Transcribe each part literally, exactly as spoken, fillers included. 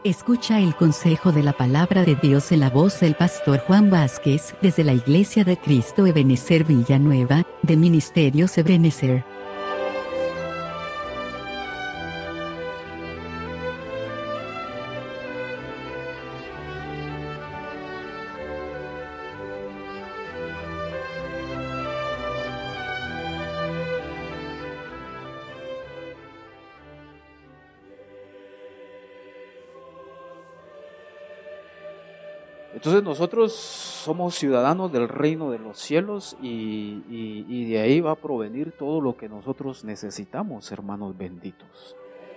Escucha el consejo de la palabra de Dios en la voz del pastor Juan Vázquez desde la Iglesia de Cristo Ebenezer Villanueva, de Ministerios Ebenezer. Entonces nosotros somos ciudadanos del reino de los cielos y, y, y de ahí va a provenir todo lo que nosotros necesitamos, hermanos benditos.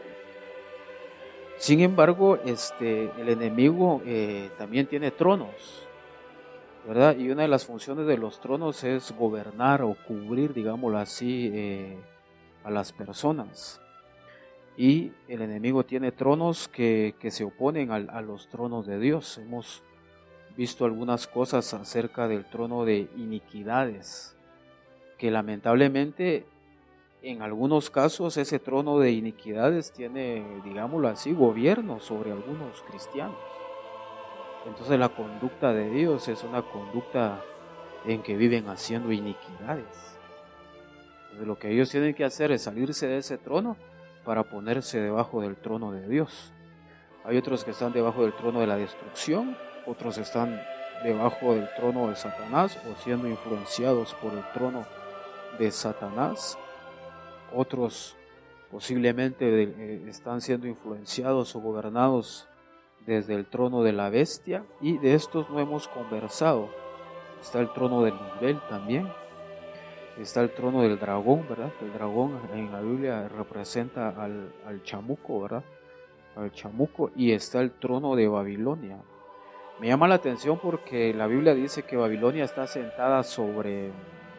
Sin embargo, este, el enemigo eh, también tiene tronos, ¿verdad? Y una de las funciones de los tronos es gobernar o cubrir, digámoslo así, eh, a las personas. Y el enemigo tiene tronos que, que se oponen a, a los tronos de Dios. Hemos visto algunas cosas acerca del trono de iniquidades, que lamentablemente en algunos casos ese trono de iniquidades tiene, digámoslo así, gobierno sobre algunos cristianos. Entonces la conducta de Dios es una conducta en que viven haciendo iniquidades. Entonces lo que ellos tienen que hacer es salirse de ese trono para ponerse debajo del trono de Dios. Hay otros que están debajo del trono de la destrucción, otros están debajo del trono de Satanás o siendo influenciados por el trono de Satanás. Otros posiblemente eh, están siendo influenciados o gobernados desde el trono de la bestia, y de estos no hemos conversado. Está el trono del nivel también, está el trono del dragón, ¿verdad? El dragón en la Biblia representa al, al chamuco, ¿verdad? Al chamuco, y está el trono de Babilonia. Me llama la atención porque la Biblia dice que Babilonia está sentada sobre,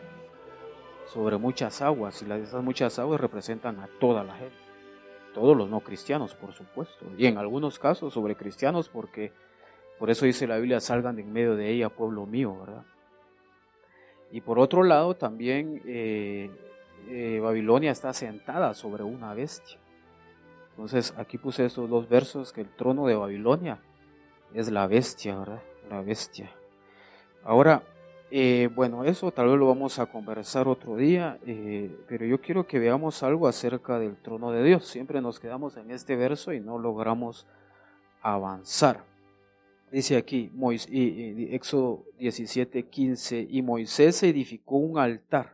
sobre muchas aguas, y esas muchas aguas representan a toda la gente, todos los no cristianos, por supuesto, y en algunos casos sobre cristianos, porque por eso dice la Biblia: salgan de en medio de ella, pueblo mío, ¿verdad? Y por otro lado también eh, eh, Babilonia está sentada sobre una bestia. Entonces aquí puse estos dos versos, que el trono de Babilonia es la bestia, ¿verdad? La bestia. Ahora, eh, bueno, eso tal vez lo vamos a conversar otro día, eh, pero yo quiero que veamos algo acerca del trono de Dios. Siempre nos quedamos en este verso y no logramos avanzar. Dice aquí, Mois, y, y, Éxodo diecisiete, quince, y Moisés edificó un altar.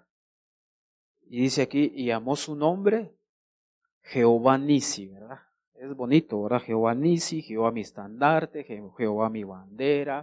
Y dice aquí, y llamó su nombre Jehová Nisi, ¿verdad? Es bonito, ¿verdad? Jehová Nisi, Jehová mi estandarte, Jehová mi bandera.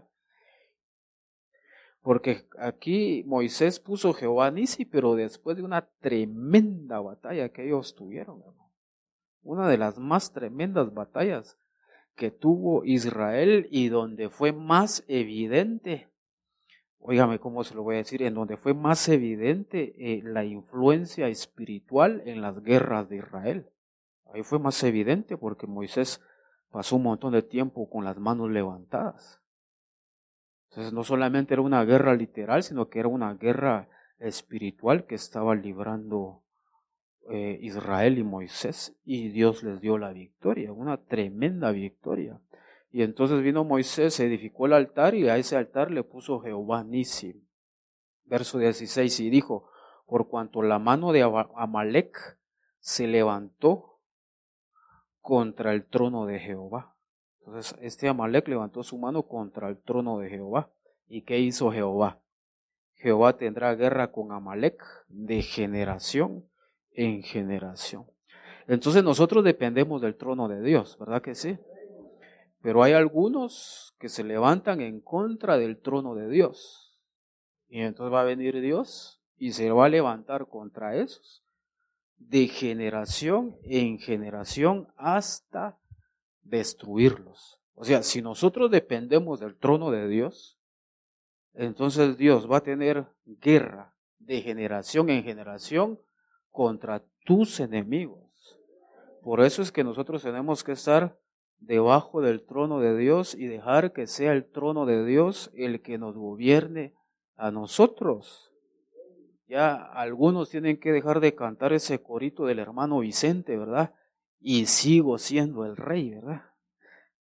Porque aquí Moisés puso Jehová Nisi, pero después de una tremenda batalla que ellos tuvieron, hermano. Una de las más tremendas batallas que tuvo Israel, y donde fue más evidente, óigame cómo se lo voy a decir, en donde fue más evidente eh, la influencia espiritual en las guerras de Israel. Ahí fue más evidente porque Moisés pasó un montón de tiempo con las manos levantadas. Entonces no solamente era una guerra literal, sino que era una guerra espiritual que estaba librando eh, Israel y Moisés, y Dios les dio la victoria, una tremenda victoria. Y entonces vino Moisés, edificó el altar, y a ese altar le puso Jehová Nisi. Verso dieciséis, y dijo: por cuanto la mano de Amalec se levantó contra el trono de Jehová. Entonces este Amalec levantó su mano contra el trono de Jehová. ¿Y qué hizo Jehová? Jehová tendrá guerra con Amalec de generación en generación. Entonces nosotros dependemos del trono de Dios, ¿verdad que sí? Pero hay algunos que se levantan en contra del trono de Dios. Y entonces va a venir Dios y se va a levantar contra esos de generación en generación hasta destruirlos. O sea, si nosotros dependemos del trono de Dios, entonces Dios va a tener guerra de generación en generación contra tus enemigos. Por eso es que nosotros tenemos que estar debajo del trono de Dios y dejar que sea el trono de Dios el que nos gobierne a nosotros. Ya algunos tienen que dejar de cantar ese corito del hermano Vicente, ¿verdad? Y sigo siendo el rey, ¿verdad?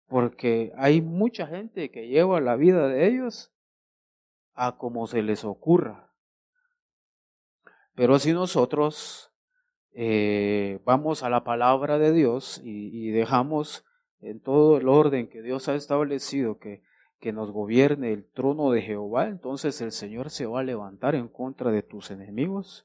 porque hay mucha gente que lleva la vida de ellos a como se les ocurra. Pero si nosotros eh, vamos a la palabra de Dios y, y dejamos en todo el orden que Dios ha establecido que, que nos gobierne el trono de Jehová, entonces el Señor se va a levantar en contra de tus enemigos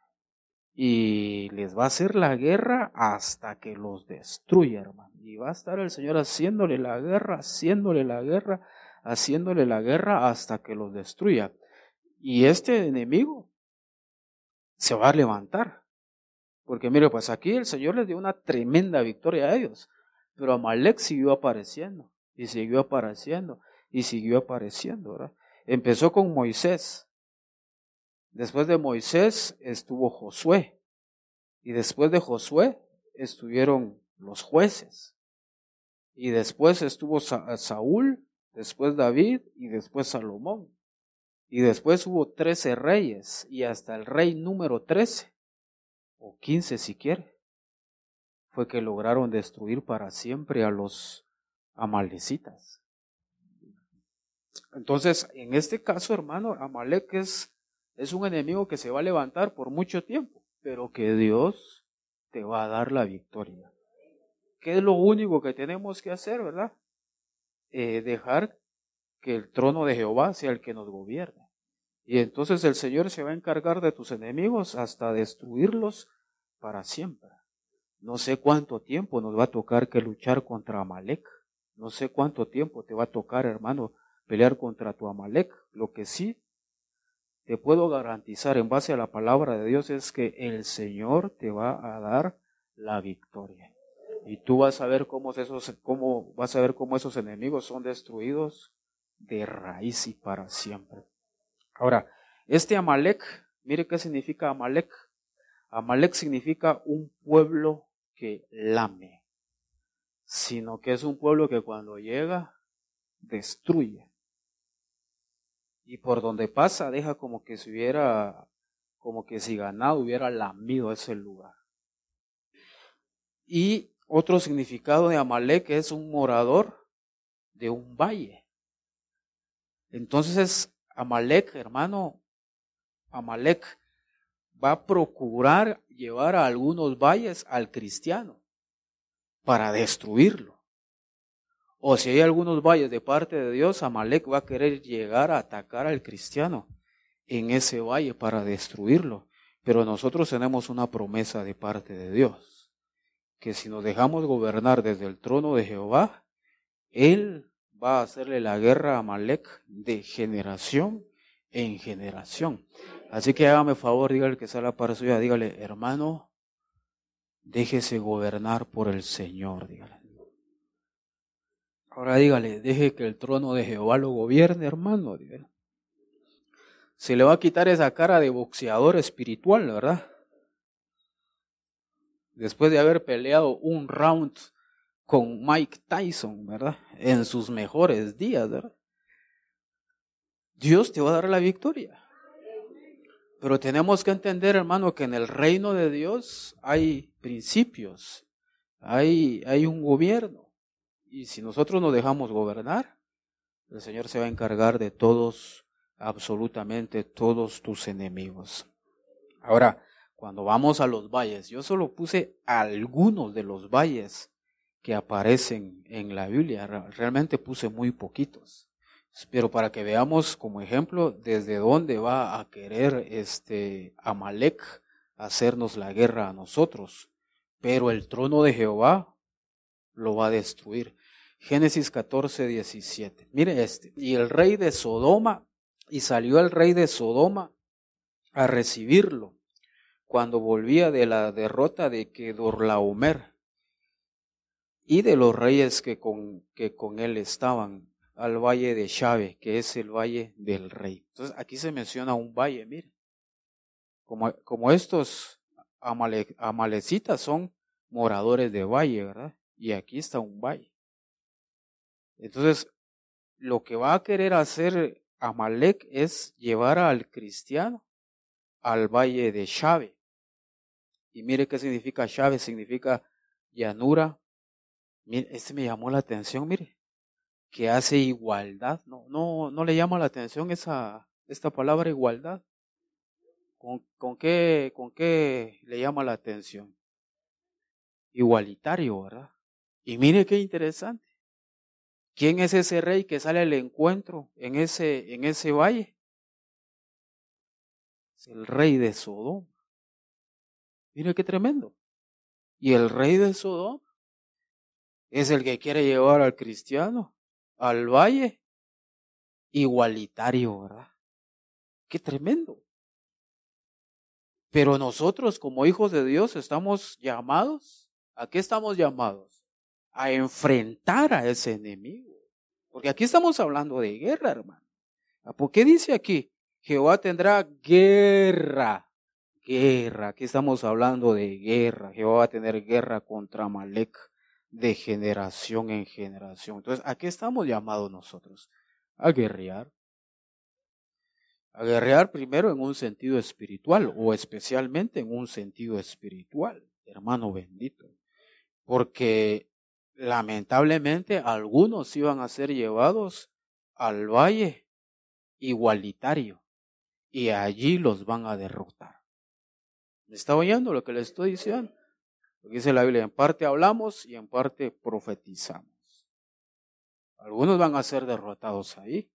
y les va a hacer la guerra hasta que los destruya, hermano. Y va a estar el Señor haciéndole la guerra, haciéndole la guerra, haciéndole la guerra hasta que los destruya. Y este enemigo se va a levantar. Porque mire, pues aquí el Señor les dio una tremenda victoria a ellos. Pero Amalek siguió apareciendo, y siguió apareciendo, y siguió apareciendo, ¿verdad? Empezó con Moisés. Después de Moisés estuvo Josué. Y después de Josué estuvieron los jueces. Y después estuvo Sa- Saúl, después David y después Salomón. Y después hubo trece reyes y hasta el rey número trece, o quince si quiere, fue que lograron destruir para siempre a los amalecitas. Entonces, en este caso, hermano, Amalek es, es un enemigo que se va a levantar por mucho tiempo, pero que Dios te va a dar la victoria. ¿Qué es lo único que tenemos que hacer, verdad? Eh, dejar que el trono de Jehová sea el que nos gobierne. Y entonces el Señor se va a encargar de tus enemigos hasta destruirlos para siempre. No sé cuánto tiempo nos va a tocar que luchar contra Amalek. No sé cuánto tiempo te va a tocar, hermano, pelear contra tu Amalek. Lo que sí te puedo garantizar en base a la palabra de Dios es que el Señor te va a dar la victoria. Y tú vas a ver cómo esos, cómo, vas a ver cómo esos enemigos son destruidos de raíz y para siempre. Ahora, este Amalek, mire qué significa Amalek. Amalek significa un pueblo que lame, sino que es un pueblo que cuando llega, destruye. Y por donde pasa, deja como que si hubiera, como que si ganado hubiera lamido ese lugar. Y otro significado de Amalek es un morador de un valle. Entonces, Amalek, hermano, Amalek va a procurar llevar a algunos valles al cristiano para destruirlo. O si hay algunos valles de parte de Dios, Amalek va a querer llegar a atacar al cristiano en ese valle para destruirlo. Pero nosotros tenemos una promesa de parte de Dios, que si nos dejamos gobernar desde el trono de Jehová, Él va a hacerle la guerra a Amalek de generación en generación. Así que hágame favor, dígale que sea la par suya, dígale, hermano, déjese gobernar por el Señor, dígale. Ahora dígale, deje que el trono de Jehová lo gobierne, hermano, dígale. Se le va a quitar esa cara de boxeador espiritual, ¿verdad? Después de haber peleado un round con Mike Tyson, ¿verdad? En sus mejores días, ¿verdad? Dios te va a dar la victoria. Pero tenemos que entender, hermano, que en el reino de Dios hay principios, hay, hay un gobierno. Y si nosotros nos dejamos gobernar, el Señor se va a encargar de todos, absolutamente todos tus enemigos. Ahora, cuando vamos a los valles, yo solo puse algunos de los valles que aparecen en la Biblia, realmente puse muy poquitos. Pero para que veamos como ejemplo desde dónde va a querer este Amalek hacernos la guerra a nosotros. Pero el trono de Jehová lo va a destruir. Génesis catorce, diecisiete. Mire este. Y el rey de Sodoma, y salió el rey de Sodoma a recibirlo cuando volvía de la derrota de Kedorlaomer y de los reyes que con, que con él estaban, al valle de Shave, que es el valle del rey. Entonces aquí se menciona un valle, mire, como, como estos amale, amalecitas son moradores de valle, ¿verdad? Y aquí está un valle. Entonces, lo que va a querer hacer Amalek es llevar al cristiano al valle de Shave. Y mire qué significa Shave, significa llanura Mire, este me llamó la atención, mire, que hace igualdad. No, no, no le llama la atención esa, esta palabra igualdad. ¿Con, con qué, con qué le llama la atención? Igualitario, ¿verdad? Y mire qué interesante. ¿Quién es ese rey que sale al encuentro en ese, en ese valle? Es el rey de Sodoma. Mire qué tremendo. Y el rey de Sodoma es el que quiere llevar al cristiano al valle igualitario, ¿verdad? Qué tremendo. Pero nosotros como hijos de Dios estamos llamados, ¿a qué estamos llamados? A enfrentar a ese enemigo. Porque aquí estamos hablando de guerra, hermano. ¿Por qué dice aquí? Jehová tendrá guerra. Guerra. Aquí estamos hablando de guerra. Jehová va a tener guerra contra Amalek de generación en generación. Entonces, ¿a qué estamos llamados nosotros? A guerrear. A guerrear primero en un sentido espiritual o especialmente en un sentido espiritual, hermano bendito. Porque lamentablemente algunos iban a ser llevados al valle igualitario y allí los van a derrotar. ¿Me está oyendo lo que le estoy diciendo? Lo que dice la Biblia, en parte hablamos y en parte profetizamos. Algunos van a ser derrotados ahí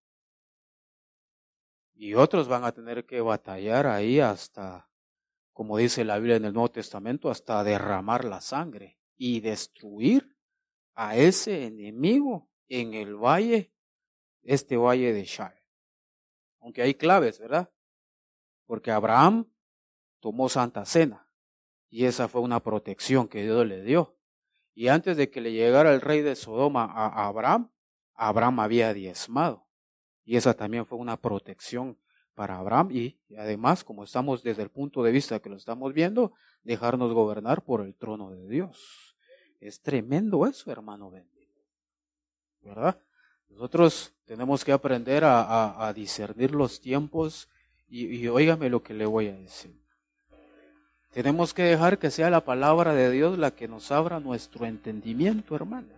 y otros van a tener que batallar ahí hasta, como dice la Biblia en el Nuevo Testamento, hasta derramar la sangre y destruir a ese enemigo en el valle, este valle de Shai. Aunque hay claves, ¿verdad? Porque Abraham tomó Santa Cena y esa fue una protección que Dios le dio. Y antes de que le llegara el rey de Sodoma a Abraham, Abraham había diezmado. Y esa también fue una protección para Abraham y, y además, como estamos desde el punto de vista que lo estamos viendo, dejarnos gobernar por el trono de Dios. Es tremendo eso, hermano bendito. ¿Verdad? Nosotros tenemos que aprender a, a, a discernir los tiempos y, y óigame lo que le voy a decir. Tenemos que dejar que sea la palabra de Dios la que nos abra nuestro entendimiento, hermano.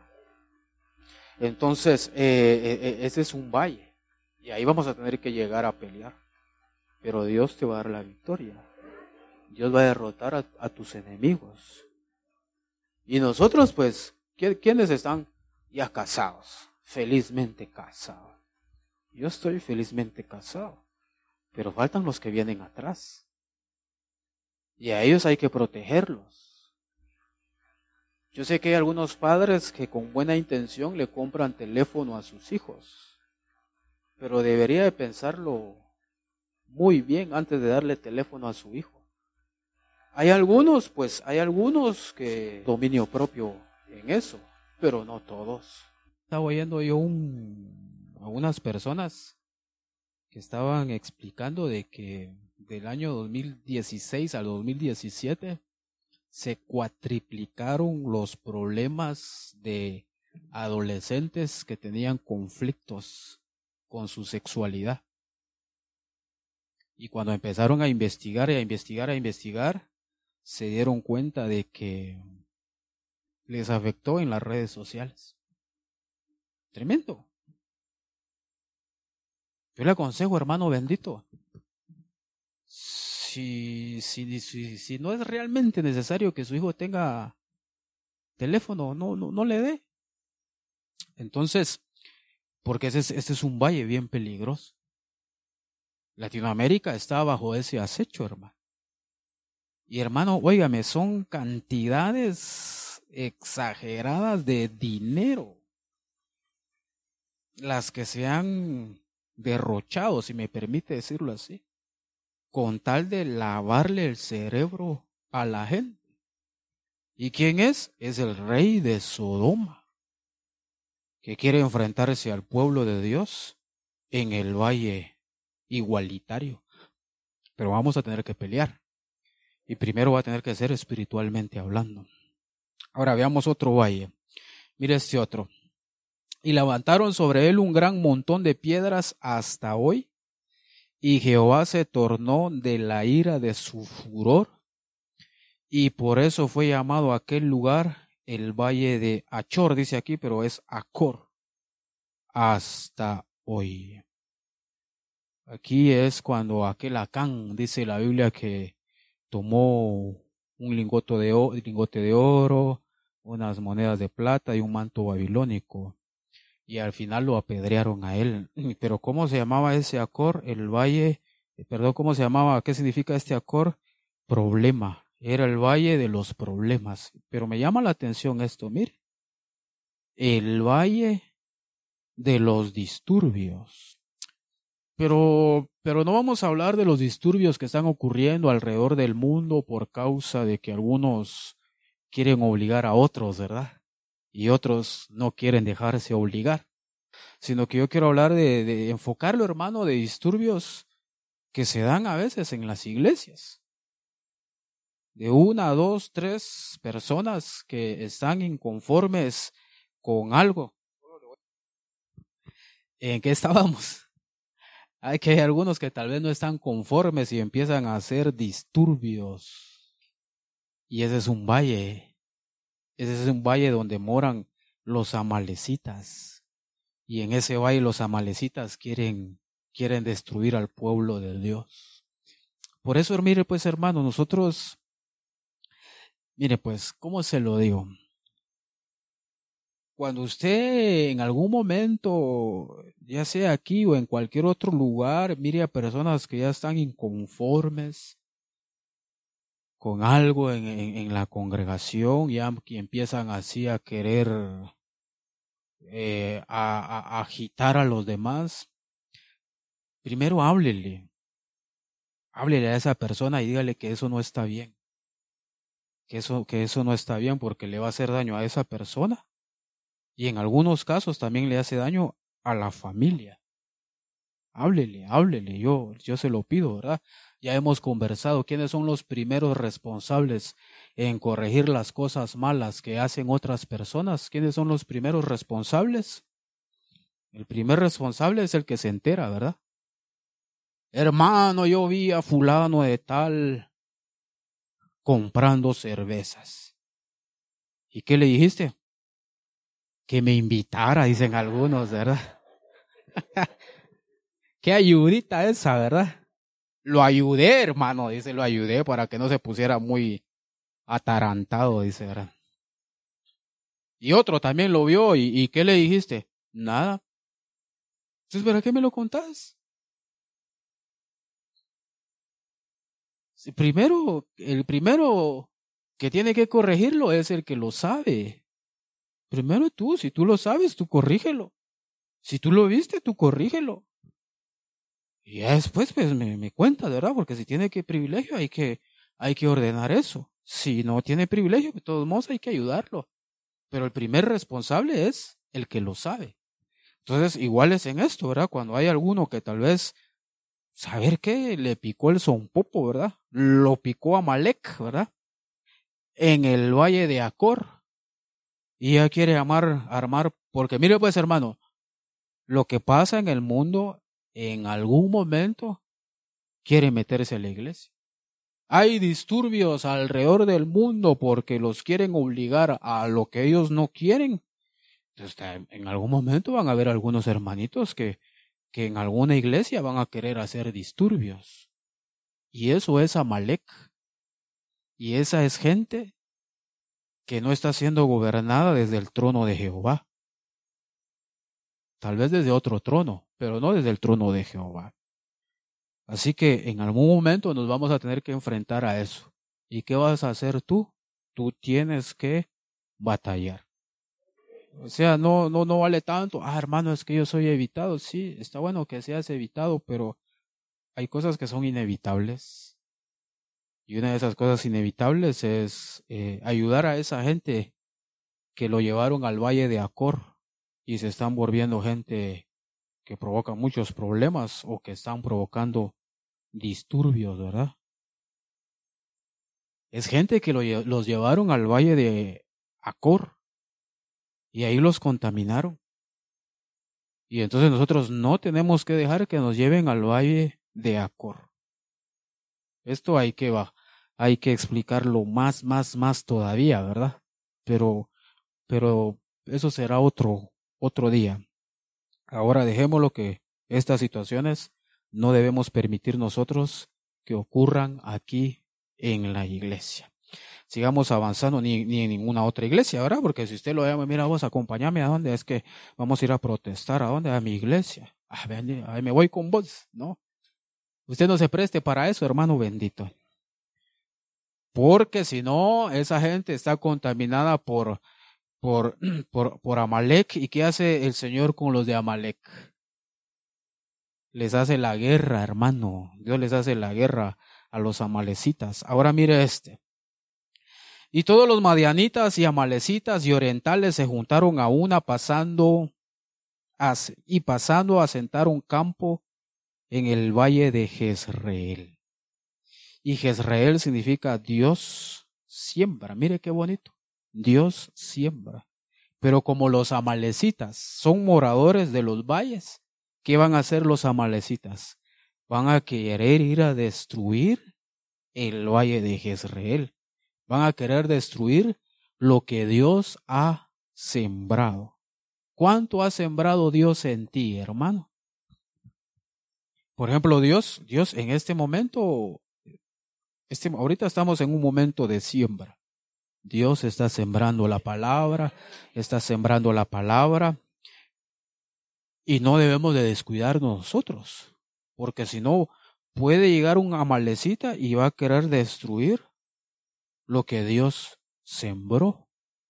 Entonces, eh, eh, ese es un valle y ahí vamos a tener que llegar a pelear. Pero Dios te va a dar la victoria. Dios va a derrotar a, a tus enemigos. Y nosotros, pues, ¿quiénes están ya casados? Felizmente casados. Yo estoy felizmente casado. Pero faltan los que vienen atrás. Y a ellos hay que protegerlos. Yo sé que hay algunos padres que con buena intención le compran teléfono a sus hijos. Pero debería de pensarlo muy bien antes de darle teléfono a su hijo. Hay algunos, pues, hay algunos que dominio propio en eso, pero no todos. Estaba oyendo yo un, a unas personas que estaban explicando de que del año dos mil dieciséis al dos mil diecisiete se cuatriplicaron los problemas de adolescentes que tenían conflictos con su sexualidad. Y cuando empezaron a investigar y a investigar, a investigar, se dieron cuenta de que les afectó en las redes sociales. Tremendo. Yo le aconsejo, hermano bendito, si, si, si, si no es realmente necesario que su hijo tenga teléfono, no, no, no le dé. Entonces, porque ese, este es un valle bien peligroso. Latinoamérica está bajo ese acecho, hermano. Y hermano, óigame, son cantidades exageradas de dinero las que se han derrochado, si me permite decirlo así, con tal de lavarle el cerebro a la gente. ¿Y quién es? Es el rey de Sodoma, que quiere enfrentarse al pueblo de Dios en el valle igualitario. Pero vamos a tener que pelear. Y primero va a tener que ser espiritualmente hablando. Ahora veamos otro valle. Mire este otro. Y levantaron sobre él un gran montón de piedras hasta hoy. Y Jehová se tornó de la ira de su furor. Y por eso fue llamado aquel lugar el valle de Achor, dice aquí, pero es Acor, hasta hoy. Aquí es cuando aquel Acán, dice la Biblia, que tomó un lingote de, oro, lingote de oro, unas monedas de plata y un manto babilónico. Y al final lo apedrearon a él. Pero ¿cómo se llamaba ese Acor? El valle, perdón, ¿cómo se llamaba? ¿Qué significa este Acor? Problema. Era el valle de los problemas. Pero me llama la atención esto, mire. El valle de los disturbios. Pero, pero no vamos a hablar de los disturbios que están ocurriendo alrededor del mundo por causa de que algunos quieren obligar a otros, ¿verdad? Y otros no quieren dejarse obligar. Sino que yo quiero hablar de, de enfocarlo, hermano, de disturbios que se dan a veces en las iglesias. De una, dos, tres personas que están inconformes con algo. ¿En qué estábamos? Hay que hay algunos que tal vez no están conformes y empiezan a hacer disturbios. Y ese es un valle. Ese es un valle donde moran los amalecitas. Y en ese valle los amalecitas quieren, quieren destruir al pueblo de Dios. Por eso, mire pues, hermano, nosotros, mire pues, ¿cómo se lo digo? Cuando usted en algún momento, ya sea aquí o en cualquier otro lugar, mire a personas que ya están inconformes con algo en, en, en la congregación, ya que empiezan así a querer eh, a, a, a agitar a los demás, primero háblele, háblele a esa persona y dígale que eso no está bien, que eso, que eso no está bien porque le va a hacer daño a esa persona. Y en algunos casos también le hace daño a la familia. Háblele, háblele, yo, yo se lo pido, ¿verdad? Ya hemos conversado quiénes son los primeros responsables en corregir las cosas malas que hacen otras personas. ¿Quiénes son los primeros responsables? El primer responsable es el que se entera, ¿verdad? Hermano, yo vi a fulano de tal comprando cervezas. ¿Y qué le dijiste? Que me invitara, dicen algunos, ¿verdad? Qué ayudita esa, ¿verdad? Lo ayudé, hermano, dice, lo ayudé para que no se pusiera muy atarantado, dice, ¿verdad? Y otro también lo vio, ¿y, y qué le dijiste? Nada. Entonces, ¿para qué me lo contás? Si primero, el primero que tiene que corregirlo es el que lo sabe. Primero tú, si tú lo sabes, tú corrígelo. Si tú lo viste, tú corrígelo. Y ya después, pues, me, me cuenta, ¿verdad? Porque si tiene que privilegio, hay que, hay que ordenar eso. Si no tiene privilegio, de todos modos hay que ayudarlo. Pero el primer responsable es el que lo sabe. Entonces, igual es en esto, ¿verdad? Cuando hay alguno que tal vez, saber qué, le picó el sonpopo, ¿verdad? Lo picó a Amalek, ¿verdad? En el valle de Acor. Y ya quiere armar, armar, porque mire pues, hermano, lo que pasa en el mundo, en algún momento, quiere meterse a la iglesia. Hay disturbios alrededor del mundo porque los quieren obligar a lo que ellos no quieren. Entonces, en algún momento van a haber algunos hermanitos que, que en alguna iglesia van a querer hacer disturbios. Y eso es Amalek. Y esa es gente que no está siendo gobernada desde el trono de Jehová. Tal vez desde otro trono, pero no desde el trono de Jehová. Así que en algún momento nos vamos a tener que enfrentar a eso. ¿Y qué vas a hacer tú? Tú tienes que batallar. O sea, no, no, no vale tanto. Ah, hermano, es que yo soy evitado. Sí, está bueno que seas evitado, pero hay cosas que son inevitables. Y una de esas cosas inevitables es eh, ayudar a esa gente que lo llevaron al valle de Acor y se están volviendo gente que provoca muchos problemas o que están provocando disturbios, ¿verdad? Es gente que lo, los llevaron al valle de Acor y ahí los contaminaron. Y entonces nosotros no tenemos que dejar que nos lleven al valle de Acor. Esto hay que, va, hay que explicarlo más, más, más todavía, ¿verdad? Pero pero eso será otro, otro día. Ahora dejémoslo que estas situaciones no debemos permitir nosotros que ocurran aquí en la iglesia. Sigamos avanzando, ni, ni en ninguna otra iglesia, ¿verdad? Porque si usted lo llama, mira vos, acompáñame, ¿a dónde? Es que vamos a ir a protestar, ¿a dónde? A mi iglesia. Ah, ven, ahí me voy con vos, ¿no? Usted no se preste para eso, hermano bendito. Porque si no, esa gente está contaminada por, por, por, por Amalek. ¿Y qué hace el Señor con los de Amalek? Les hace la guerra, hermano. Dios les hace la guerra a los amalecitas. Ahora mire este. Y todos los madianitas y amalecitas y orientales se juntaron a una pasando a, y pasando a sentar un campo en el valle de Jezreel. Y Jezreel significa Dios siembra. Mire qué bonito. Dios siembra. Pero como los amalecitas son moradores de los valles, ¿qué van a hacer los amalecitas? Van a querer ir a destruir el valle de Jezreel. Van a querer destruir lo que Dios ha sembrado. ¿Cuánto ha sembrado Dios en ti, hermano? Por ejemplo, Dios, Dios en este momento, este, ahorita estamos en un momento de siembra. Dios está sembrando la palabra, está sembrando la palabra y no debemos de descuidarnos nosotros, porque si no puede llegar un amalecita y va a querer destruir lo que Dios sembró.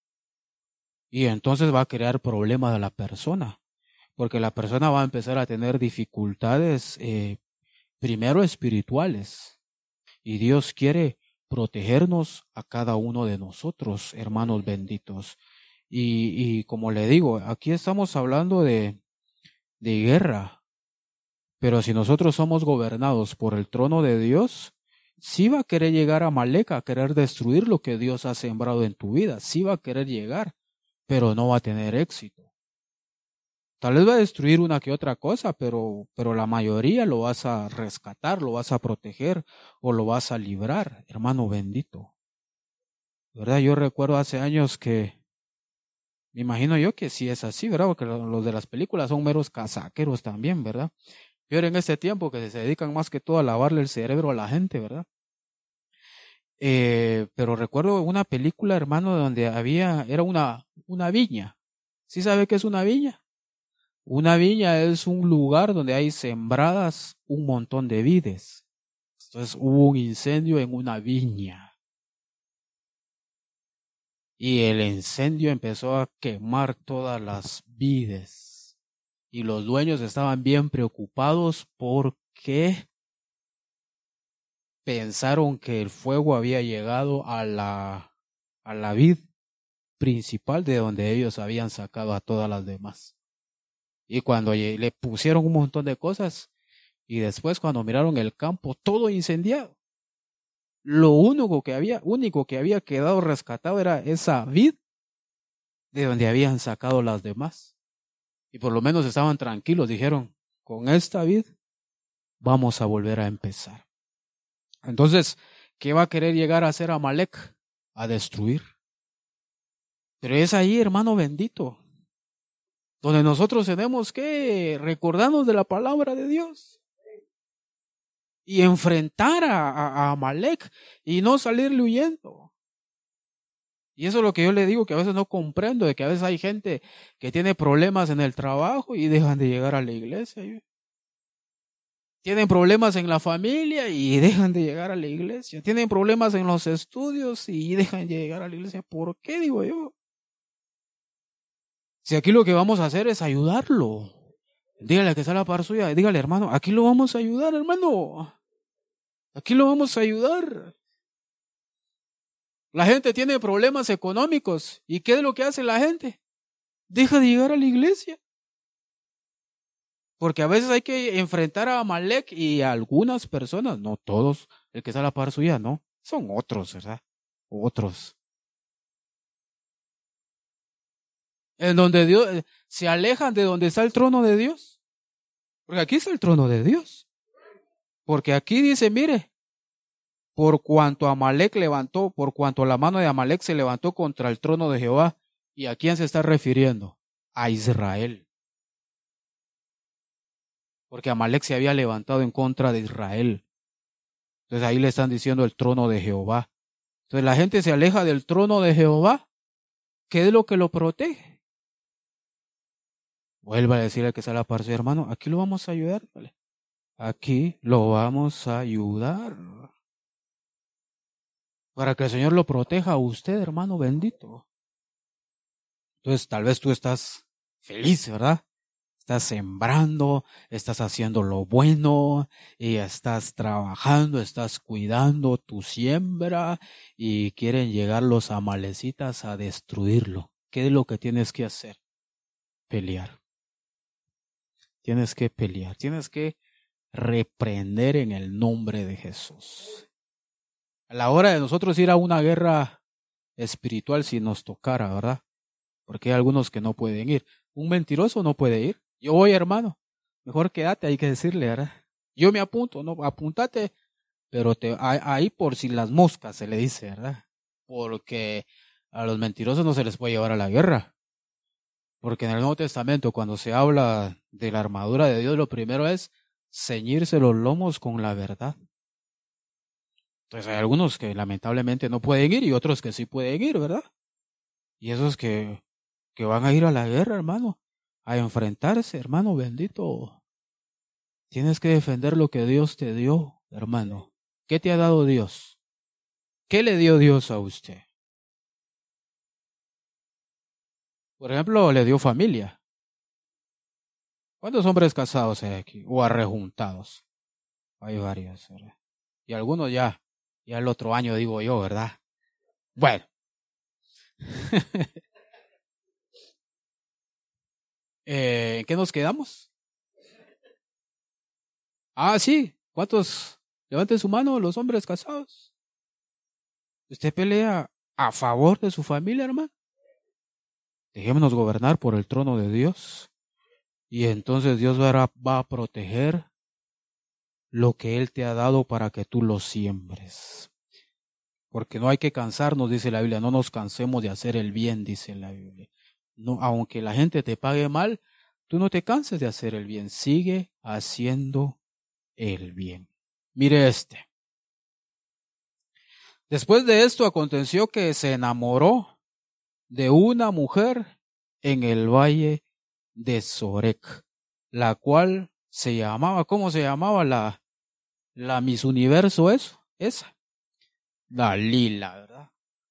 Y entonces va a crear problemas a la persona, porque la persona va a empezar a tener dificultades, eh, primero espirituales. Y Dios quiere protegernos a cada uno de nosotros, hermanos benditos. Y, y como le digo, aquí estamos hablando de, de guerra, pero si nosotros somos gobernados por el trono de Dios, sí va a querer llegar a Amalek a querer destruir lo que Dios ha sembrado en tu vida. Sí va a querer llegar, pero no va a tener éxito. Tal vez va a destruir una que otra cosa, pero, pero la mayoría lo vas a rescatar, lo vas a proteger o lo vas a librar, hermano bendito. ¿Verdad? Yo recuerdo hace años que, me imagino yo que sí es así, ¿verdad? Porque los de las películas son meros casaqueros también, ¿verdad? Pero en este tiempo que se dedican más que todo a lavarle el cerebro a la gente, ¿verdad? Eh, pero recuerdo una película, hermano, donde había, era una, una viña. ¿Sí sabe qué es una viña? Una viña es un lugar donde hay sembradas un montón de vides. Entonces hubo un incendio en una viña. Y el incendio empezó a quemar todas las vides. Y los dueños estaban bien preocupados porque pensaron que el fuego había llegado a la, a la vid principal de donde ellos habían sacado a todas las demás. Y cuando le pusieron un montón de cosas, y después cuando miraron el campo, todo incendiado. Lo único que había, único que había quedado rescatado era esa vid de donde habían sacado las demás. Y por lo menos estaban tranquilos, dijeron, con esta vid vamos a volver a empezar. Entonces, ¿qué va a querer llegar a hacer Amalek? A destruir. Pero es ahí, hermano bendito, donde nosotros tenemos que recordarnos de la palabra de Dios y enfrentar a, a, a Amalek y no salirle huyendo. Y eso es lo que yo le digo, que a veces no comprendo, de que a veces hay gente que tiene problemas en el trabajo y dejan de llegar a la iglesia. Tienen problemas en la familia y dejan de llegar a la iglesia. Tienen problemas en los estudios y dejan de llegar a la iglesia. ¿Por qué, digo yo? Si aquí lo que vamos a hacer es ayudarlo. Dígale que está a la par suya. Dígale, hermano, aquí lo vamos a ayudar, hermano. Aquí lo vamos a ayudar. La gente tiene problemas económicos. ¿Y qué es lo que hace la gente? Deja de llegar a la iglesia. Porque a veces hay que enfrentar a Amalek y a algunas personas, no todos, el que está a la par suya, no. Son otros, ¿verdad? Otros. En donde Dios, se alejan de donde está el trono de Dios. Porque aquí está el trono de Dios. Porque aquí dice, mire, por cuanto Amalek levantó, por cuanto la mano de Amalek se levantó contra el trono de Jehová ¿Y a quién se está refiriendo? A Israel. Porque Amalek se había levantado en contra de Israel. Entonces ahí le están diciendo el trono de Jehová. Entonces la gente se aleja del trono de Jehová. ¿Qué es lo que lo protege? Vuelva a decirle que está la par, hermano, aquí lo vamos a ayudar. ¿Vale? Aquí lo vamos a ayudar. Para que el Señor lo proteja a usted, hermano bendito. Entonces tal vez tú estás feliz, ¿verdad? Estás sembrando, estás haciendo lo bueno y estás trabajando, estás cuidando tu siembra y quieren llegar los amalecitas a destruirlo. ¿Qué es lo que tienes que hacer? Pelear. Tienes que pelear, tienes que reprender en el nombre de Jesús. A la hora de nosotros ir a una guerra espiritual si nos tocara, ¿verdad? Porque hay algunos que no pueden ir. Un mentiroso no puede ir. Yo voy, hermano. Mejor quédate, hay que decirle, ¿verdad? Yo me apunto, no, apúntate, pero te, ahí por si las moscas se le dice, ¿verdad? Porque a los mentirosos no se les puede llevar a la guerra. Porque en el Nuevo Testamento, cuando se habla de la armadura de Dios, lo primero es ceñirse los lomos con la verdad. Entonces hay algunos que lamentablemente no pueden ir y otros que sí pueden ir, ¿verdad? Y esos que, que van a ir a la guerra, hermano, a enfrentarse, hermano bendito. Tienes que defender lo que Dios te dio, hermano. ¿Qué te ha dado Dios? ¿Qué le dio Dios a usted? Por ejemplo, le dio familia. ¿Cuántos hombres casados hay aquí? O arrejuntados. Hay varios, ¿verdad? Y algunos ya, ya el otro año digo yo, ¿verdad? Bueno. eh, ¿En qué nos quedamos? Ah, sí. ¿Cuántos? Levanten su mano los hombres casados. ¿Usted pelea a favor de su familia, hermano? Dejémonos gobernar por el trono de Dios. Y entonces Dios va a, va a proteger lo que Él te ha dado para que tú lo siembres. Porque no hay que cansarnos, dice la Biblia. No nos cansemos de hacer el bien, dice la Biblia. No, aunque la gente te pague mal, tú no te canses de hacer el bien. Sigue haciendo el bien. Mire este. Después de esto aconteció que se enamoró de una mujer en el valle de Sorek, la cual se llamaba, ¿cómo se llamaba la, la Miss Universo eso? Esa. Dalila, ¿verdad?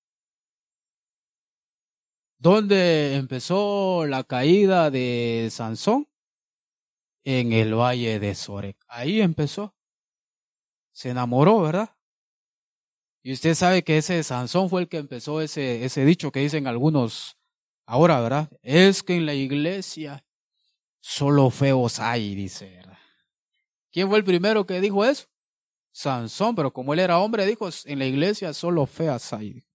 ¿Dónde empezó la caída de Sansón? En el valle de Sorek. Ahí empezó. Se enamoró, ¿verdad? Y usted sabe que ese Sansón fue el que empezó ese, ese dicho que dicen algunos ahora, ¿verdad? Es que en la iglesia solo feos hay, dice, ¿verdad? ¿Quién fue el primero que dijo eso? Sansón, pero como él era hombre, dijo, en la iglesia solo feas hay.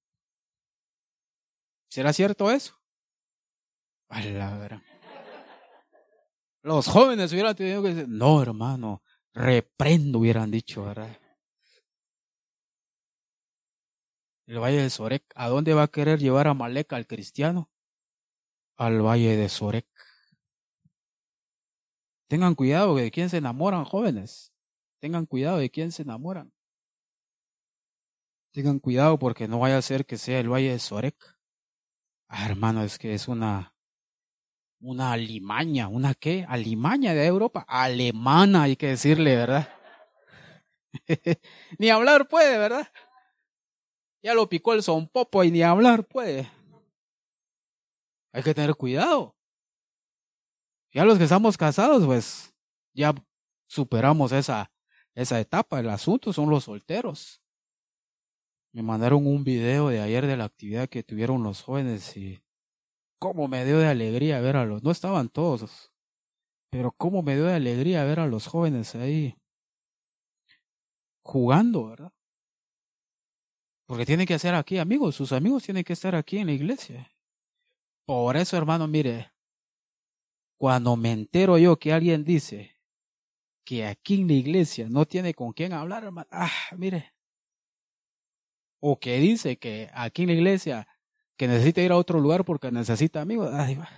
¿Será cierto eso? A la verdad. Los jóvenes hubieran tenido que decir, no, hermano, reprendo, hubieran dicho, ¿verdad? El valle de Sorek, ¿a dónde va a querer llevar a Amalek al cristiano? Al valle de Sorek. Tengan cuidado de quién se enamoran, jóvenes. Tengan cuidado de quién se enamoran. Tengan cuidado porque no vaya a ser que sea el valle de Sorek. Ah, hermano, es que es una, una alimaña, ¿una qué? Alimaña de Europa. Alemana, hay que decirle, ¿verdad? Ni hablar puede, ¿verdad? Ya lo picó el sonpopo y ni hablar puede. Hay que tener cuidado. Ya los que estamos casados, pues, ya superamos esa, esa etapa. El asunto son los solteros. Me mandaron un video de ayer de la actividad que tuvieron los jóvenes y cómo me dio de alegría ver a los, no estaban todos, pero cómo me dio de alegría ver a los jóvenes ahí jugando, ¿verdad? Porque tienen que hacer aquí amigos, sus amigos tienen que estar aquí en la iglesia. Por eso, hermano, mire, cuando me entero yo que alguien dice que aquí en la iglesia no tiene con quién hablar, hermano, ah, mire, o que dice que aquí en la iglesia que necesita ir a otro lugar porque necesita amigos. Ay, va.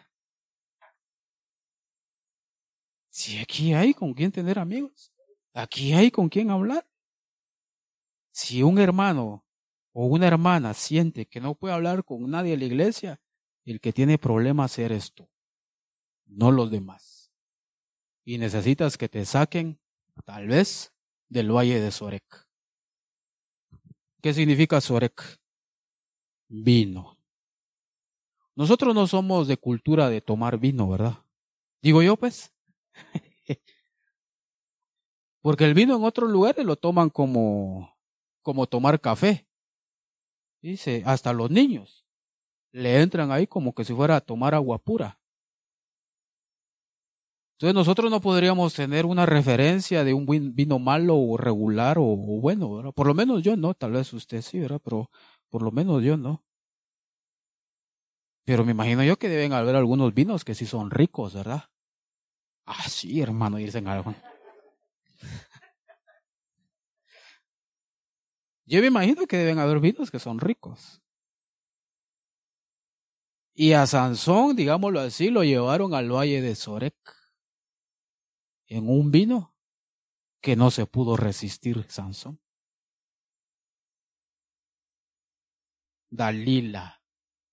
Si aquí hay con quién tener amigos, aquí hay con quién hablar. Si un hermano o una hermana siente que no puede hablar con nadie en la iglesia, el que tiene problemas eres tú, no los demás. Y necesitas que te saquen, tal vez, del valle de Sorek. ¿Qué significa Sorek? Vino. Nosotros no somos de cultura de tomar vino, ¿verdad? Digo yo, pues. Porque el vino en otros lugares lo toman como, como tomar café. Dice, hasta los niños le entran ahí como que si fuera a tomar agua pura. Entonces nosotros no podríamos tener una referencia de un vino malo o regular o, o bueno, ¿verdad? Por lo menos yo no, tal vez usted sí, ¿verdad? Pero por lo menos yo no. Pero me imagino yo que deben haber algunos vinos que sí son ricos, ¿verdad? Ah, sí, hermano, dicen algo. Yo me imagino que deben haber vinos que son ricos. Y a Sansón, digámoslo así, lo llevaron al valle de Sorek en un vino que no se pudo resistir Sansón. Dalila.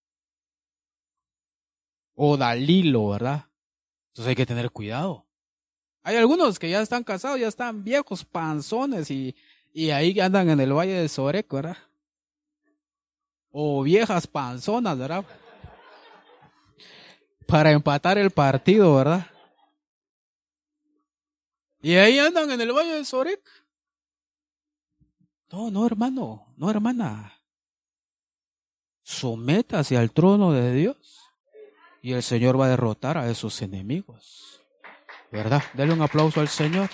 O Dalilo, ¿verdad? Entonces hay que tener cuidado. Hay algunos que ya están casados, ya están viejos, panzones, y, y ahí andan en el valle de Sorek, ¿verdad? O viejas panzonas, ¿verdad? Para empatar el partido, ¿verdad? Y ahí andan en el valle de Sorek. No, no, hermano, no, hermana. Sométase al trono de Dios y el Señor va a derrotar a esos enemigos. ¿Verdad? Dale un aplauso al Señor.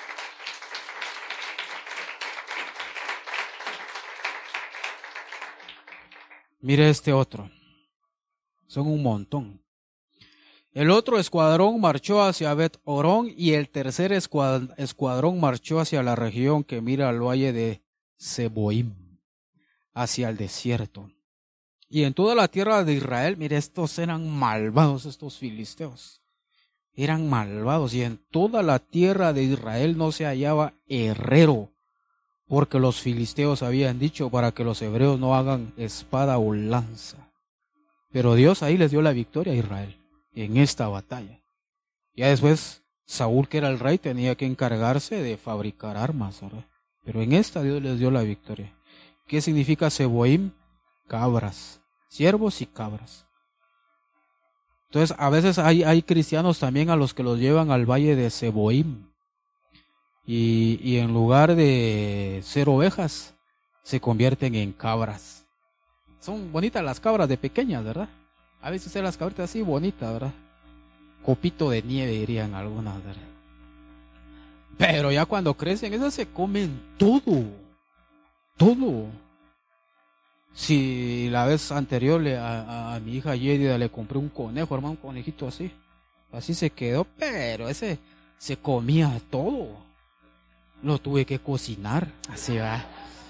Mire este otro. Son un montón. El otro escuadrón marchó hacia Bet-Orón y el tercer escuadrón marchó hacia la región que mira al valle de Seboim, hacia el desierto. Y en toda la tierra de Israel, mire, estos eran malvados, estos filisteos. Eran malvados, y en toda la tierra de Israel no se hallaba herrero, porque los filisteos habían dicho para que los hebreos no hagan espada o lanza. Pero Dios ahí les dio la victoria a Israel en esta batalla. Ya después Saúl, que era el rey, tenía que encargarse de fabricar armas, ¿verdad? Pero en esta Dios les dio la victoria. ¿Qué significa Seboim? Cabras, siervos y cabras. Entonces a veces hay, hay cristianos también a los que los llevan al valle de Seboim y, y en lugar de ser ovejas se convierten en cabras. Son bonitas las cabras de pequeñas, ¿verdad? A veces usted las cabritas así bonitas, ¿verdad? Copito de nieve dirían algunas, ¿verdad? Pero ya cuando crecen, esas se comen todo, todo. Si la vez anterior le, a, a, a mi hija Yedida le compré un conejo, hermano, un conejito así, así se quedó, pero ese se comía todo. Lo tuve que cocinar, así va.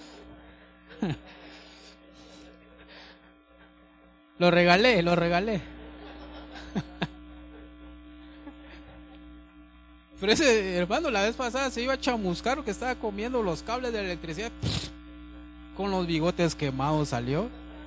Lo regalé, lo regalé. Pero ese hermano la vez pasada se iba a chamuscar porque estaba comiendo los cables de electricidad. Con los bigotes quemados salió.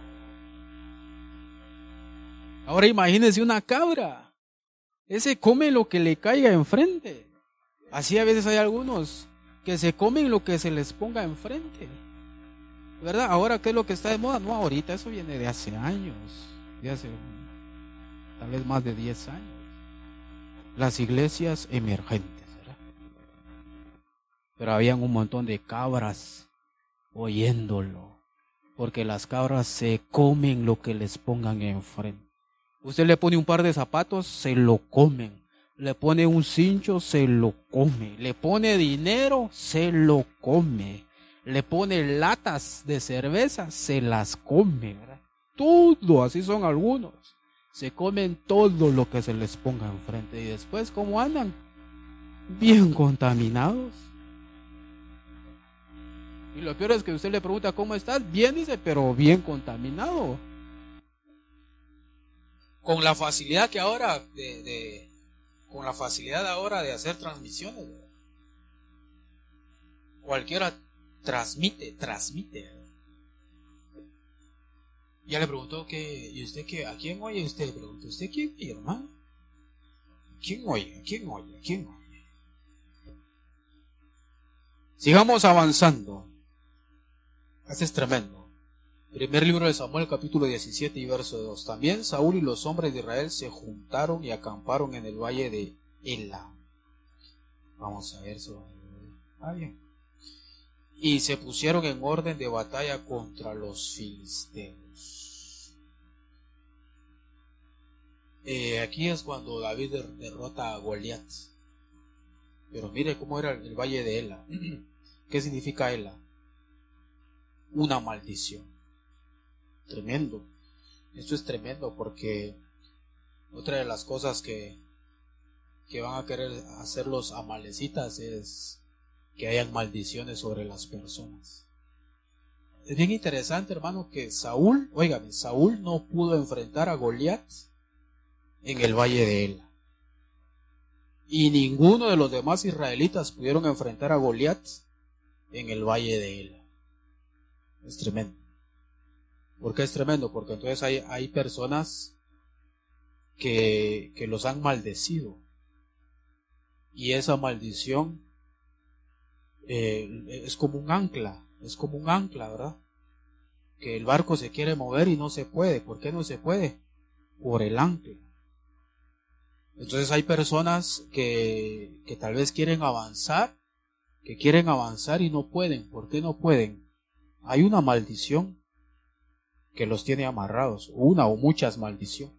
Ahora imagínense una cabra. Ese come lo que le caiga enfrente. Así a veces hay algunos que se comen lo que se les ponga enfrente. ¿Verdad? Ahora, ¿qué es lo que está de moda? No, ahorita eso viene de hace años. De hace tal vez más de diez años. Las iglesias emergentes, ¿verdad? Pero habían un montón de cabras oyéndolo, porque las cabras se comen lo que les pongan enfrente. Usted le pone un par de zapatos, se lo comen. Le pone un cincho, se lo come. Le pone dinero, se lo come. Le pone latas de cerveza, se las come, ¿verdad? Todo, así son algunos. Se comen todo lo que se les ponga enfrente. Y después, ¿cómo andan? Bien contaminados. Y lo peor es que usted le pregunta, ¿cómo estás? Bien, dice, pero bien contaminado. con la facilidad que ahora de, de con la facilidad ahora de hacer transmisiones, ¿verdad? Cualquiera transmite, transmite, ¿verdad? Ya le preguntó que, ¿y usted qué? ¿A quién oye? Usted le preguntó, ¿usted quién oye, hermano? ¿Quién oye? ¿Quién oye? ¿Quién oye? Sigamos avanzando. Este es tremendo. Primer libro de Samuel, capítulo diecisiete y verso dos. También Saúl y los hombres de Israel se juntaron y acamparon en el valle de Ela. Vamos a ver eso. Ah, bien. Y se pusieron en orden de batalla contra los filisteos. Eh, aquí es cuando David derrota a Goliat. Pero mire cómo era el valle de Ela. ¿Qué significa Ela? Una maldición. Tremendo. Esto es tremendo porque otra de las cosas que, que van a querer hacer los amalecitas es que hayan maldiciones sobre las personas. Es bien interesante, hermano, que Saúl, óigame, Saúl no pudo enfrentar a Goliat en el valle de Ela. Y ninguno de los demás israelitas pudieron enfrentar a Goliat en el valle de Ela. Es tremendo. ¿Por qué es tremendo? Porque entonces hay, hay personas que, que los han maldecido. Y esa maldición eh, es como un ancla, es como un ancla, ¿verdad? Que el barco se quiere mover y no se puede. ¿Por qué no se puede? Por el ancla. Entonces hay personas que, que tal vez quieren avanzar, que quieren avanzar y no pueden. ¿Por qué no pueden? Hay una maldición que los tiene amarrados, una o muchas maldiciones.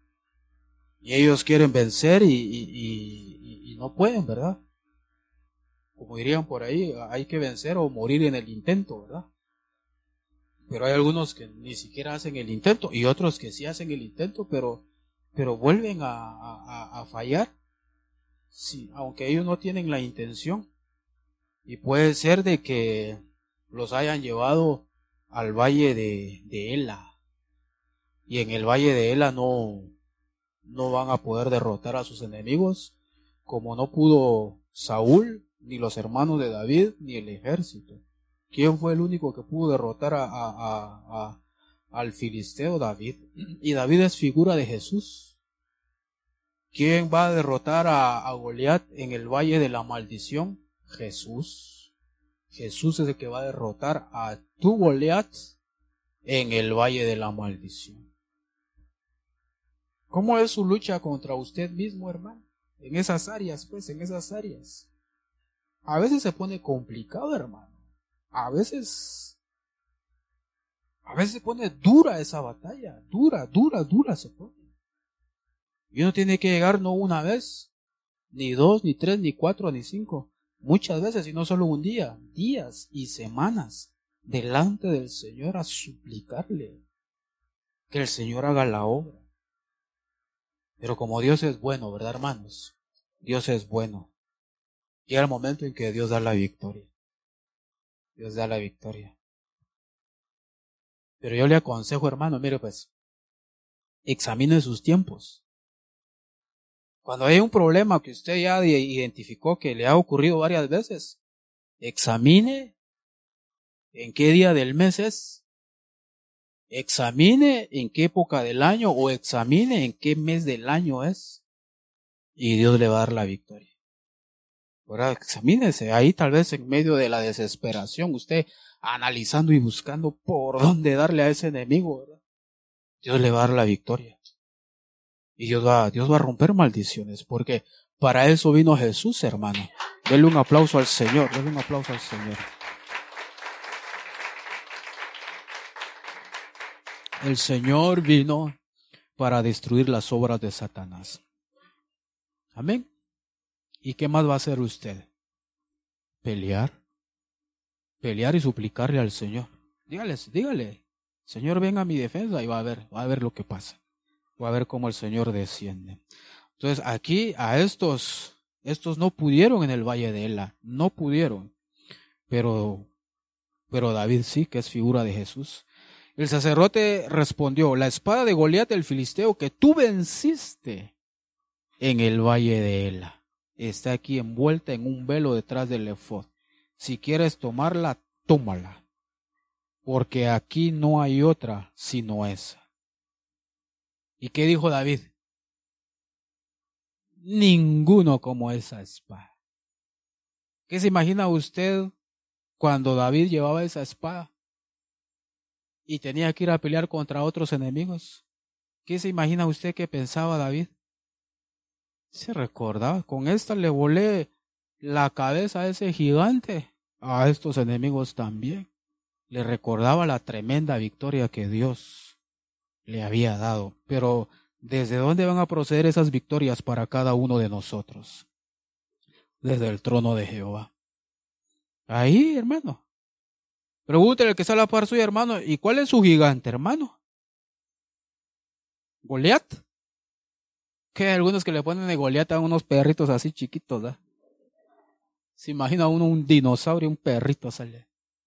Y ellos quieren vencer y, y, y, y no pueden, ¿verdad? Como dirían por ahí, hay que vencer o morir en el intento, ¿verdad? Pero hay algunos que ni siquiera hacen el intento y otros que sí hacen el intento, pero, pero vuelven a, a, a fallar, sí, aunque ellos no tienen la intención. Y puede ser de que los hayan llevado al valle de, de Ela. Y en el valle de Ela no, no van a poder derrotar a sus enemigos, como no pudo Saúl, ni los hermanos de David, ni el ejército. ¿Quién fue el único que pudo derrotar a, a, a, a, al filisteo? David. Y David es figura de Jesús. ¿Quién va a derrotar a, a Goliat en el valle de la maldición? Jesús. Jesús es el que va a derrotar a tu Goliat en el valle de la maldición. ¿Cómo es su lucha contra usted mismo, hermano? En esas áreas, pues, en esas áreas. A veces se pone complicado, hermano. A veces, a veces se pone dura esa batalla. Dura, dura, dura se pone. Y uno tiene que llegar no una vez, ni dos, ni tres, ni cuatro, ni cinco. Muchas veces, y no solo un día, días y semanas delante del Señor a suplicarle que el Señor haga la obra. Pero como Dios es bueno, ¿verdad, hermanos? Dios es bueno. Llega el momento en que Dios da la victoria. Dios da la victoria. Pero yo le aconsejo, hermano, mire pues, examine sus tiempos. Cuando hay un problema que usted ya identificó que le ha ocurrido varias veces, examine en qué día del mes es, examine en qué época del año o examine en qué mes del año es y Dios le va a dar la victoria. Ahora examínese, ahí tal vez en medio de la desesperación, usted analizando y buscando por dónde darle a ese enemigo, ¿verdad? Dios le va a dar la victoria. Y Dios va, Dios va a romper maldiciones, porque para eso vino Jesús, hermano. Denle un aplauso al Señor, denle un aplauso al Señor. El Señor vino para destruir las obras de Satanás. Amén. ¿Y qué más va a hacer usted? Pelear. Pelear y suplicarle al Señor. Dígale, dígale, Señor, venga a mi defensa y va a ver, va a ver lo que pasa. Va a ver cómo el Señor desciende. Entonces aquí a estos, estos no pudieron en el valle de Ela, no pudieron. Pero, pero David sí, que es figura de Jesús. El sacerdote respondió: la espada de Goliat el filisteo que tú venciste en el valle de Ela está aquí envuelta en un velo detrás del efod. Si quieres tomarla, tómala, porque aquí no hay otra sino esa. ¿Y qué dijo David? Ninguno como esa espada. ¿Qué se imagina usted cuando David llevaba esa espada y tenía que ir a pelear contra otros enemigos? ¿Qué se imagina usted que pensaba David? Se recordaba, con esta le volé la cabeza a ese gigante, a estos enemigos también. Le recordaba la tremenda victoria que Dios le había dado. Pero ¿desde dónde van a proceder esas victorias para cada uno de nosotros? Desde el trono de Jehová. Ahí, hermano. Pregúntele al que está a la par suya, hermano, ¿y cuál es su gigante, hermano? ¿Goliat? Que hay algunos que le ponen de Goliat a unos perritos así chiquitos, ¿verdad? Se imagina uno un dinosaurio, un perrito sale.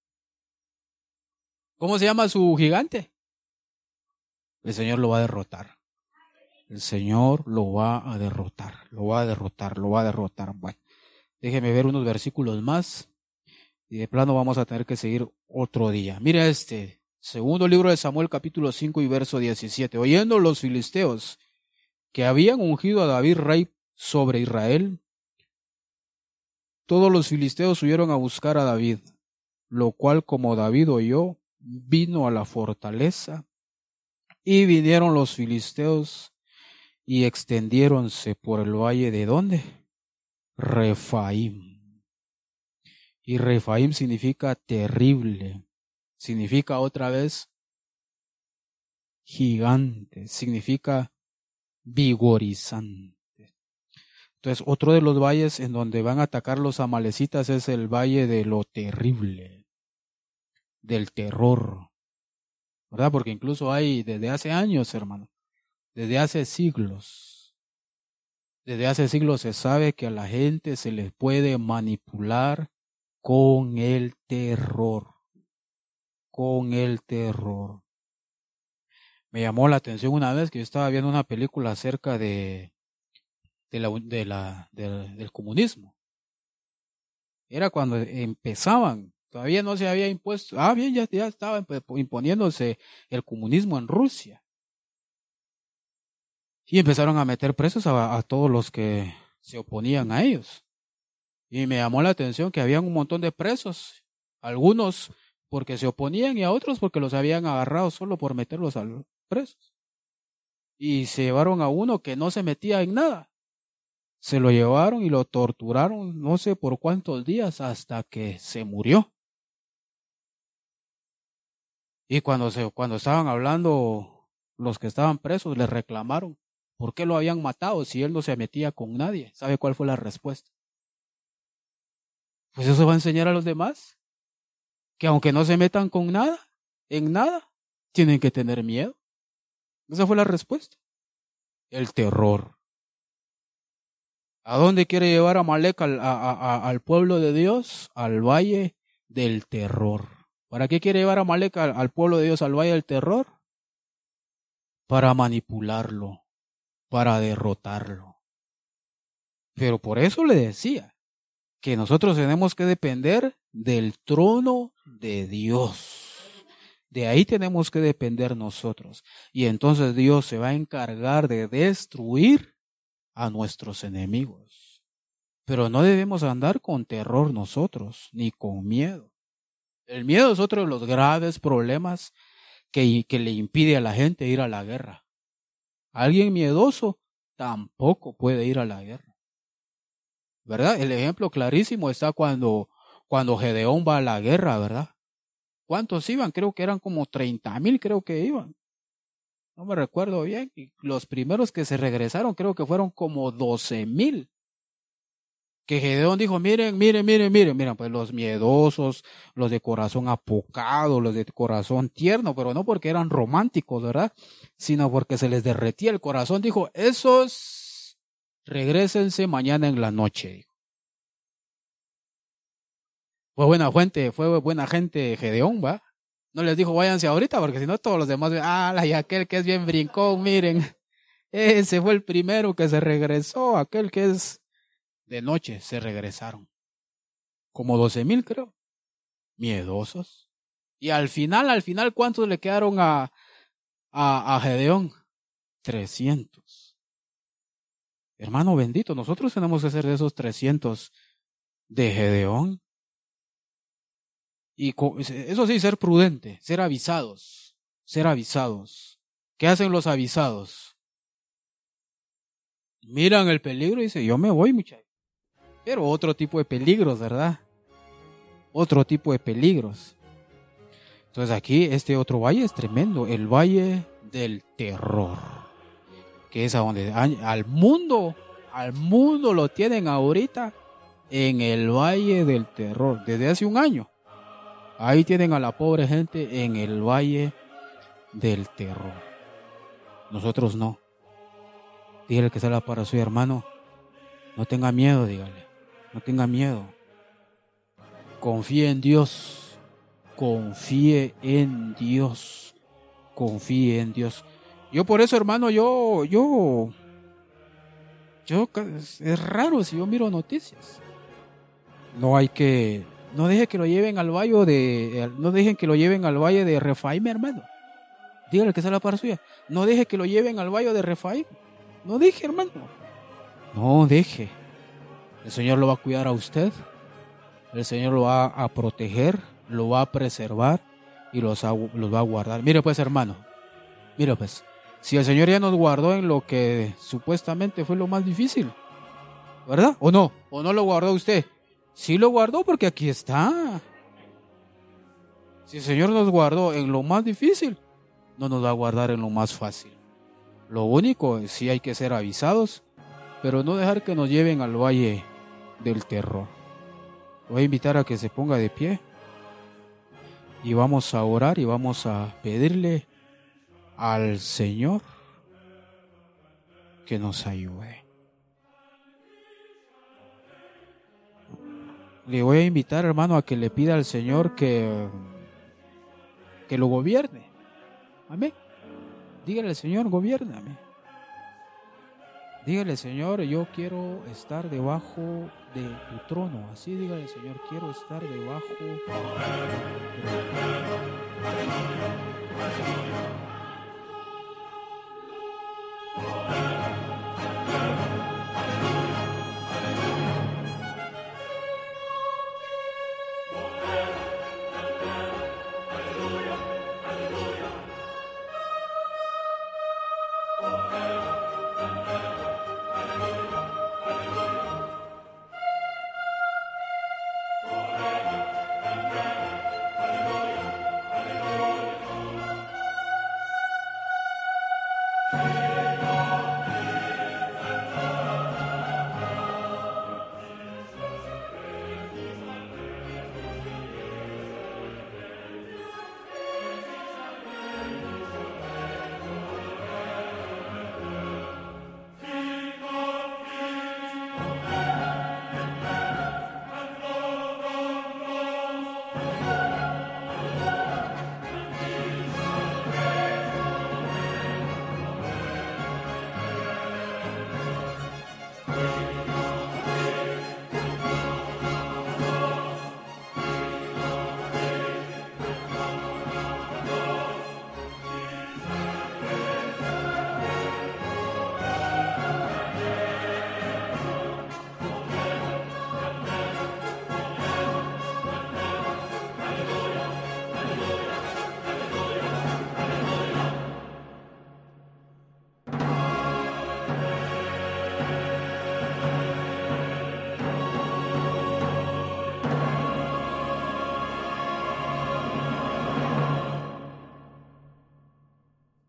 ¿Cómo se llama su gigante? El Señor lo va a derrotar. El Señor lo va a derrotar, lo va a derrotar, lo va a derrotar. Bueno, déjeme ver unos versículos más y de plano vamos a tener que seguir otro día. Mira este, segundo libro de Samuel capítulo cinco y verso diecisiete. Oyendo los filisteos que habían ungido a David rey sobre Israel, todos los filisteos huyeron a buscar a David, lo cual como David oyó, vino a la fortaleza, y vinieron los filisteos y extendiéronse por el valle de ¿dónde? Refaim. Y Refaim significa terrible, significa otra vez gigante, significa vigorizante. Entonces, otro de los valles en donde van a atacar los amalecitas es el valle de lo terrible, del terror, ¿verdad? Porque incluso hay desde hace años, hermano, desde hace siglos, desde hace siglos se sabe que a la gente se les puede manipular con el terror, con el terror. Me llamó la atención una vez que yo estaba viendo una película acerca de, de la, de la, de, del comunismo. Era cuando empezaban, todavía no se había impuesto, ah bien, ya, ya estaba imponiéndose el comunismo en Rusia. Y empezaron a meter presos a, a todos los que se oponían a ellos. Y me llamó la atención que habían un montón de presos, algunos porque se oponían y a otros porque los habían agarrado solo por meterlos a los presos. Y se llevaron a uno que no se metía en nada. Se lo llevaron y lo torturaron no sé por cuántos días hasta que se murió. Y cuando, se, cuando estaban hablando los que estaban presos, les reclamaron por qué lo habían matado si él no se metía con nadie. ¿Sabe cuál fue la respuesta? Pues eso va a enseñar a los demás que aunque no se metan con nada, en nada, tienen que tener miedo. Esa fue la respuesta. El terror. ¿A dónde quiere llevar a Amalek al, a, a, al pueblo de Dios? Al valle del terror. ¿Para qué quiere llevar a Amalek al, al pueblo de Dios al valle del terror? Para manipularlo, para derrotarlo. Pero por eso le decía que nosotros tenemos que depender del trono de Dios. De ahí tenemos que depender nosotros. Y entonces Dios se va a encargar de destruir a nuestros enemigos. Pero no debemos andar con terror nosotros, ni con miedo. El miedo es otro de los graves problemas que, que le impide a la gente ir a la guerra. Alguien miedoso tampoco puede ir a la guerra. ¿Verdad? El ejemplo clarísimo está cuando, cuando Gedeón va a la guerra, ¿verdad? ¿Cuántos iban? Creo que eran como treinta mil, creo que iban. No me recuerdo bien. Y los primeros que se regresaron creo que fueron como doce mil. Que Gedeón dijo, miren, miren, miren, miren, miren, pues los miedosos, los de corazón apocado, los de corazón tierno, pero no porque eran románticos, ¿verdad? Sino porque se les derretía el corazón. Dijo, esos regrésense mañana en la noche. Dijo. Fue buena gente, fue buena gente Gedeón, ¿va? No les dijo, váyanse ahorita, porque si no todos los demás, ah, y aquel que es bien brincón, miren, ese fue el primero que se regresó, aquel que es de noche, se regresaron. Como doce mil, creo. Miedosos. Y al final, al final, ¿cuántos le quedaron a, a, a Gedeón? trescientos. Hermano bendito, nosotros tenemos que ser de esos trescientos de Gedeón. Y eso sí, ser prudente, ser avisados, ser avisados. ¿Qué hacen los avisados? Miran el peligro y dicen, yo me voy, muchachos. Pero otro tipo de peligros, ¿verdad? Otro tipo de peligros. Entonces aquí este otro valle es tremendo, el valle del terror. Que es a donde al mundo, al mundo lo tienen ahorita en el valle del terror, desde hace un año. Ahí tienen a la pobre gente en el valle del terror. Nosotros no. Dígale que sale para su hermano. No tenga miedo, dígale. No tenga miedo. Confíe en Dios. Confíe en Dios. Confíe en Dios. Yo por eso, hermano, yo, yo, yo, es raro si yo miro noticias. No hay que... No deje que lo lleven al valle de, no dejen que lo lleven al valle de Refaim, hermano. Dígale que sea la para suya. No deje que lo lleven al valle de Refaim. No deje, hermano. No deje. El Señor lo va a cuidar a usted. El Señor lo va a proteger, lo va a preservar y los, a, los va a guardar. Mire pues, hermano. Mire pues. Si el Señor ya nos guardó en lo que supuestamente fue lo más difícil, ¿verdad? ¿O no? ¿O no lo guardó usted? Sí lo guardó porque aquí está. Si el Señor nos guardó en lo más difícil, no nos va a guardar en lo más fácil. Lo único es sí hay que ser avisados, pero no dejar que nos lleven al valle del terror. Voy a invitar a que se ponga de pie y vamos a orar y vamos a pedirle al Señor que nos ayude. Le voy a invitar, hermano, a que le pida al Señor que, que lo gobierne. Amén. Dígale al Señor, gobiérname. Dígale, Señor, yo quiero estar debajo de tu trono. Así dígale, Señor, quiero estar debajo de tu trono.